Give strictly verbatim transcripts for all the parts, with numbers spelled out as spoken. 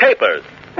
Capers.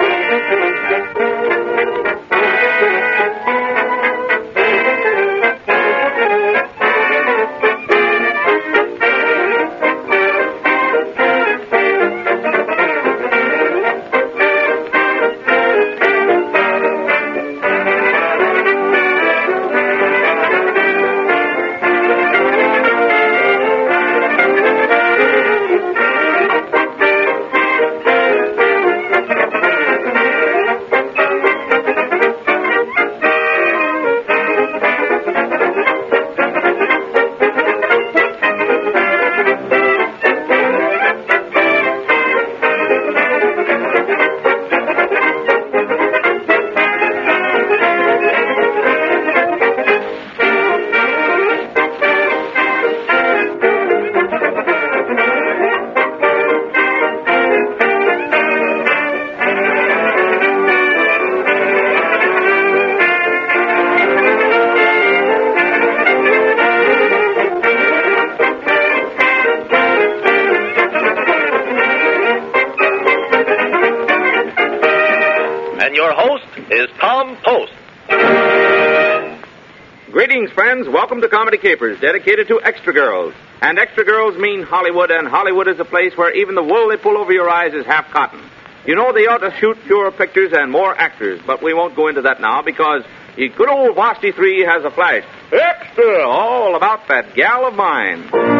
Greetings, friends. Welcome to Comedy Capers, dedicated to extra girls. And extra girls mean Hollywood, and Hollywood is a place where even the wool they pull over your eyes is half cotton. You know, they ought to shoot fewer pictures and more actors, but we won't go into that now because the good old Vosty three has a flash. Extra! All about that gal of mine.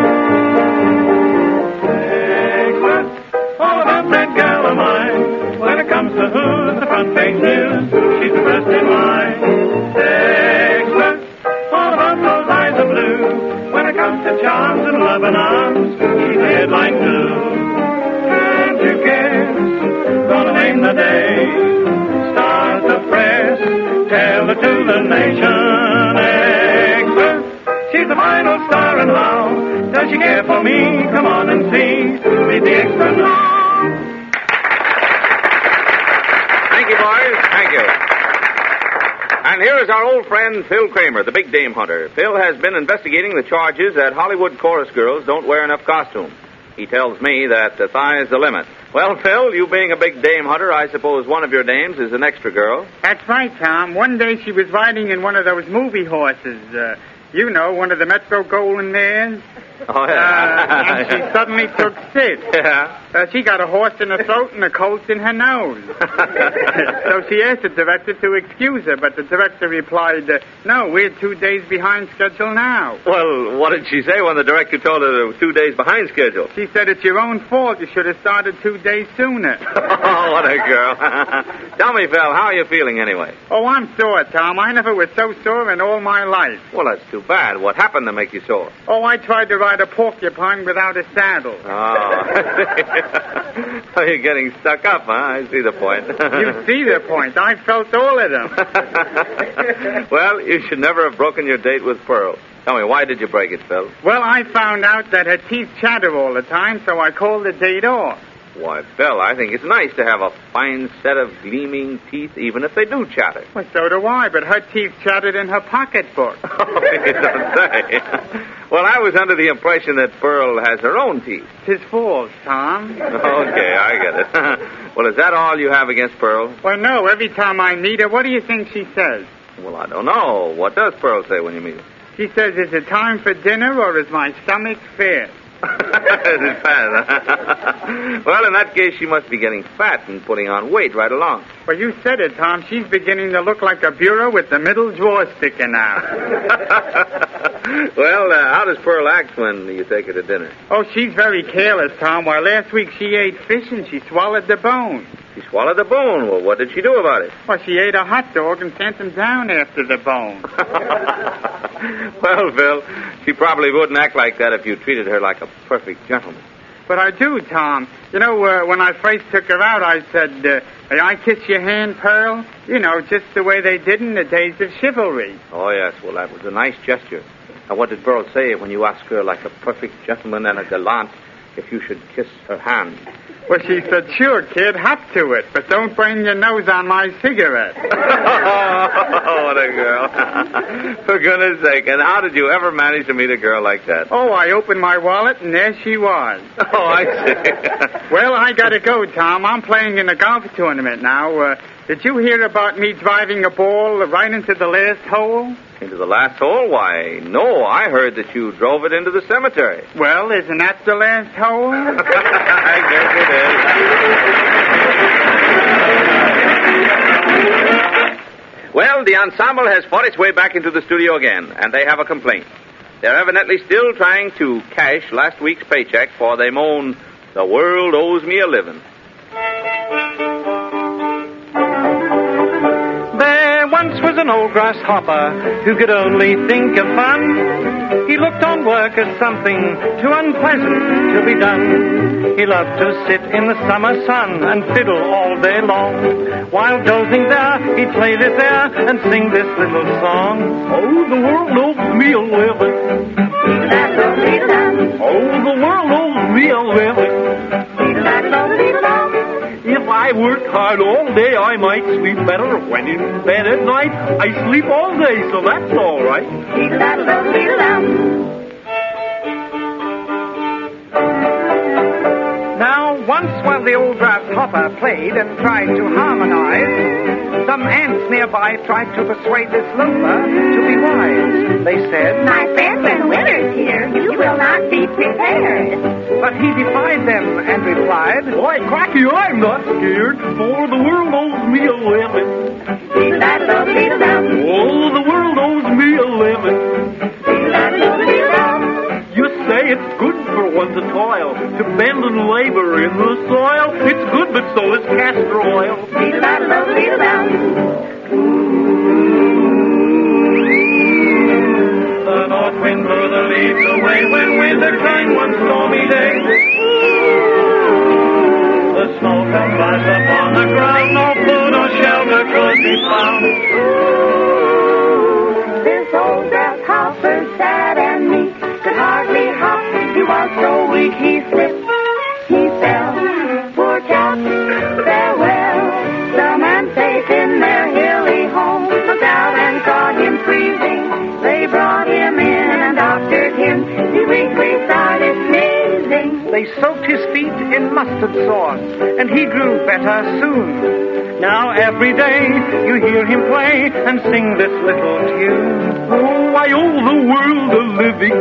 Extra! All about that gal of mine. When it comes to who's the front page news, she's the first in line. Extra! All about those eyes of blue. When it comes to charms and love and arms, she's the headline too. Can't you guess? Gonna name the day. Start the press. Tell it to the nation. Extra! She's the final star, and how does she care for me? Come on and see. Read the extra now. Thank you, boys. Thank you. And here is our old friend, Phil Kramer, the big dame hunter. Phil has been investigating the charges that Hollywood chorus girls don't wear enough costume. He tells me that the thigh's the limit. Well, Phil, you being a big dame hunter, I suppose one of your dames is an extra girl. That's right, Tom. One day she was riding in one of those movie horses. Uh, you know, one of the Metro Golden mares. Oh, yeah. Uh, and she suddenly took sit. Yeah. Uh, she got a horse in her throat and a colt in her nose. So she asked the director to excuse her, but the director replied, uh, no, we're two days behind schedule now. Well, what did she say when the director told her they were two days behind schedule? She said, it's your own fault. You should have started two days sooner. Oh, what a girl. Tell me, Phil, how are you feeling anyway? Oh, I'm sore, Tom. I never was so sore in all my life. Well, that's too bad. What happened to make you sore? Oh, I tried to ride a porcupine without a saddle. Oh. You're getting stuck up, huh? I see the point. You see the point. I felt all of them. Well, you should never have broken your date with Pearl. Tell me, why did you break it, Phil? Well, I found out that her teeth chatter all the time, so I called the date off. Why, Phil, I think it's nice to have a fine set of gleaming teeth, even if they do chatter. Well, so do I, but her teeth chattered in her pocketbook. Oh, you don't say. Well, I was under the impression that Pearl has her own teeth. Tis false, Tom. Okay, I get it. Well, is that all you have against Pearl? Well, no, every time I meet her, what do you think she says? Well, I don't know. What does Pearl say when you meet her? She says, is it time for dinner or is my stomach fat? Is it fat? Well, in that case, she must be getting fat and putting on weight right along. Well, you said it, Tom. She's beginning to look like a bureau with the middle drawer sticking out. Well, uh, how does Pearl act when you take her to dinner? Oh, she's very careless, Tom. Why, last week she ate fish and she swallowed the bone. She swallowed the bone. Well, what did she do about it? Well, she ate a hot dog and sent him down after the bone. Well, Phil, she probably wouldn't act like that if you treated her like a perfect gentleman. But I do, Tom. You know, uh, when I first took her out, I said, uh, may I kiss your hand, Pearl? You know, just the way they did in the days of chivalry. Oh, yes. Well, that was a nice gesture. And what did Pearl say when you asked her like a perfect gentleman and a gallant, if you should kiss her hand. Well, she said, sure, kid, hop to it, but don't burn your nose on my cigarette. Oh, what a girl. For goodness sake, and how did you ever manage to meet a girl like that? Oh, I opened my wallet, and there she was. Oh, I see. Well, I gotta go, Tom. I'm playing in a golf tournament now. Uh, did you hear about me driving a ball right into the last hole? Into the last hole? Why, no, I heard that you drove it into the cemetery. Well, isn't that the last hole? I guess it is. Well, the ensemble has fought its way back into the studio again, and they have a complaint. They're evidently still trying to cash last week's paycheck, for they moan, the world owes me a living. There once was an old grasshopper who could only think of fun. He looked on work as something too unpleasant to be done. He loved to sit in the summer sun and fiddle all day long. While dozing there, he'd play this air and sing this little song. Oh, the world owes me a living. Oh, the world owes me a living. If I worked hard all day, I might sleep better. When in bed at night, I sleep all day, so that's all right. Now, once while the old grasshopper played and tried to harmonize, some ants nearby tried to persuade this loafer to be wise. They said, My friend, when winter's here, you will not be prepared. But he defied them and replied, Why, Cracky, I'm not scared, for the world owes me a living. Oh, the world owes me a living. You say it's good for one to toil, to bend and labor in the soil. It's good, but so is castor oil. The north wind blew the leaves away when winter came one stormy day. The snow fell fast upon the ground, no food or shelter could be found. This old grasshopper, sad and meek, could hardly hop. He was so weak he slipped, he fell. Poor chap, farewell. Some unsafe in their hilly home looked out and caught him freezing. They brought him in and doctored him. He weakly started sneezing. They soaked his feet in mustard sauce, and he grew better soon. Now every day you hear him play and sing this little tune. Oh, I owe the world a living.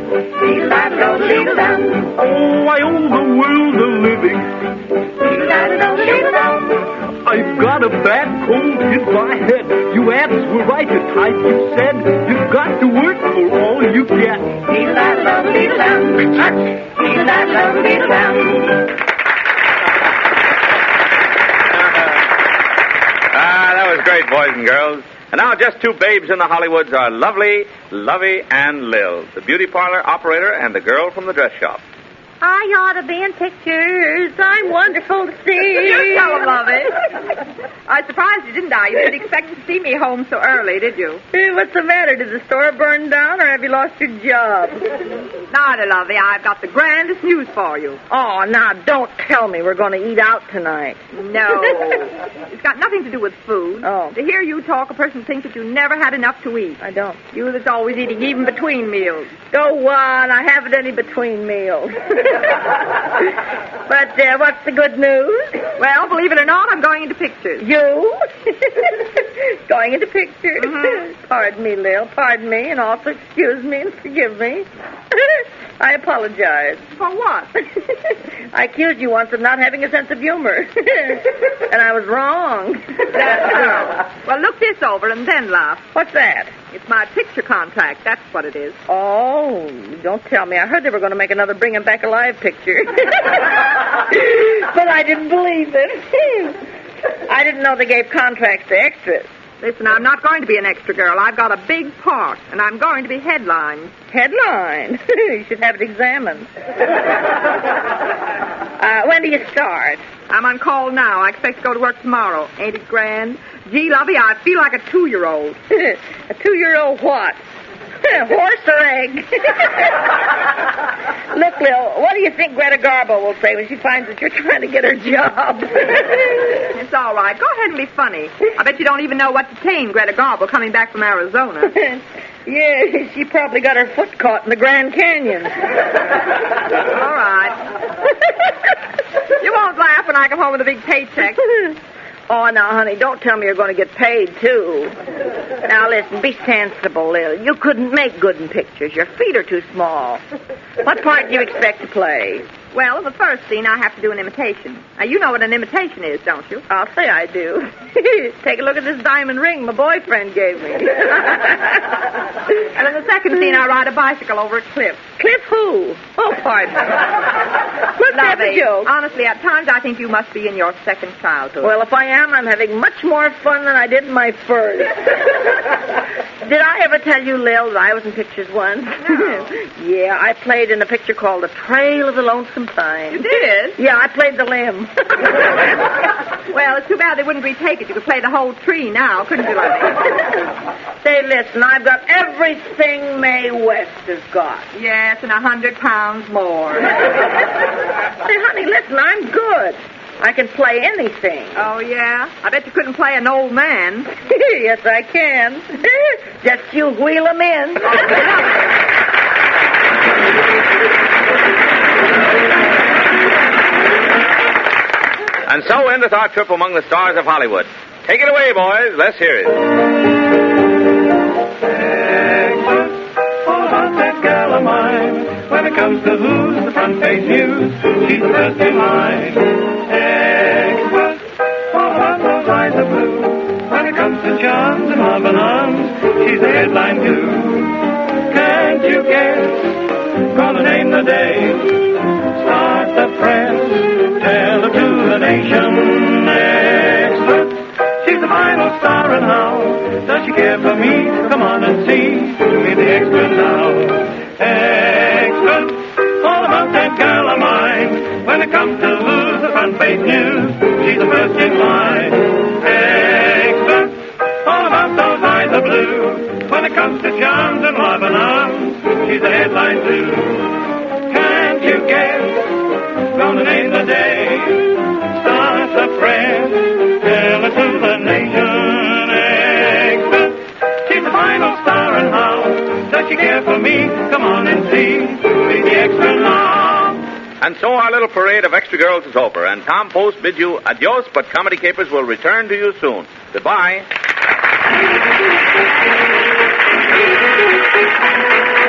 Oh, I owe the world a living. I've got a bad cold in my head. You ants were right the time you said you've got to work for all you get. Ah, that was great, boys and girls. And now just two babes in the Hollywoods are Lovely, Lovey, and Lil, the beauty parlor operator and the girl from the dress shop. I ought to be in pictures. I'm wonderful to see. You tell him, Lovey. I surprised you, didn't I? You didn't expect to see me home so early, did you? Hey, what's the matter? Did the store burn down, or have you lost your job? Nada, Lovey. I've got the grandest news for you. Oh, now, don't tell me we're going to eat out tonight. No. It's got nothing to do with food. Oh. To hear you talk, a person thinks that you never had enough to eat. I don't. You that's always eating even between meals. Go on. I haven't any between meals. But uh, what's the good news? Well, believe it or not, I'm going into pictures. You? Going into pictures? Mm-hmm. Pardon me, Lil. Pardon me, and also excuse me and forgive me. I apologize. For what? I accused you once of not having a sense of humor. And I was wrong. That's so. Well, look this over and then laugh. What's that? It's my picture contract. That's what it is. Oh, don't tell me. I heard they were going to make another Bring Him Back Alive picture. But I didn't believe it. I didn't know they gave contracts to extras. Listen, I'm not going to be an extra girl. I've got a big part, and I'm going to be headlined. Headline? You should have it examined. uh, when do you start? I'm on call now. I expect to go to work tomorrow. Ain't it grand? Gee, Lovey, I feel like a two-year-old. A two-year-old what? Horse or egg? Look, Lil, what do you think Greta Garbo will say when she finds that you're trying to get her job? It's all right. Go ahead and be funny. I bet you don't even know what detained Greta Garbo coming back from Arizona. Yeah, she probably got her foot caught in the Grand Canyon. All right. You won't laugh when I come home with a big paycheck. Oh, now, honey, don't tell me you're going to get paid, too. Now, listen, be sensible, Lil. You couldn't make good in pictures. Your feet are too small. What part do you expect to play? Well, in the first scene, I have to do an imitation. Now, you know what an imitation is, don't you? I'll say I do. Take a look at this diamond ring my boyfriend gave me. And in the second scene, I ride a bicycle over a cliff. Cliff who? Oh, pardon. What's that a joke? Honestly, at times I think you must be in your second childhood. Well, if I am, I'm having much more fun than I did in my first. Did I ever tell you, Lil, that I was in pictures once? No. Yeah, I played in a picture called The Trail of the Lonesome Pine. You did? Yeah, I played the limb. Well, it's too bad they wouldn't retake it. You could play the whole tree now, couldn't you, Lovey? Say, listen, I've got everything Mae West has got. Yes, and a hundred pounds more. Say, honey, listen, I'm good. I can play anything. Oh, yeah? I bet you couldn't play an old man. Yes, I can. Just you wheel him in. And so endeth our trip among the stars of Hollywood. Take it away, boys. Let's hear it. All about that gal of mine. When it comes to who's the front page news, she's the first in line. Express, all about those eyes of blue. When it comes to charms and marvelous, she's the headline too. Can't you guess? Gonna name the day. Start the press. Tell it to the nation. Express. She's the final star, and how does she care for me? Come on and see. Be the extra now. Express. All about that girl of mine. When it comes to who's the front page news, she's the first in line. Express. All about those eyes of blue. When it comes to charms and marvelous, she's the headline too. Can't you guess? Gonna name the day. Start the press. Tell it to the nation. Express. She's the final star, and how does she care for me? Come on and see. Be the extra now. And so our little parade of extra girls is over, and Tom Post bids you adios, but Comedy Capers will return to you soon. Goodbye.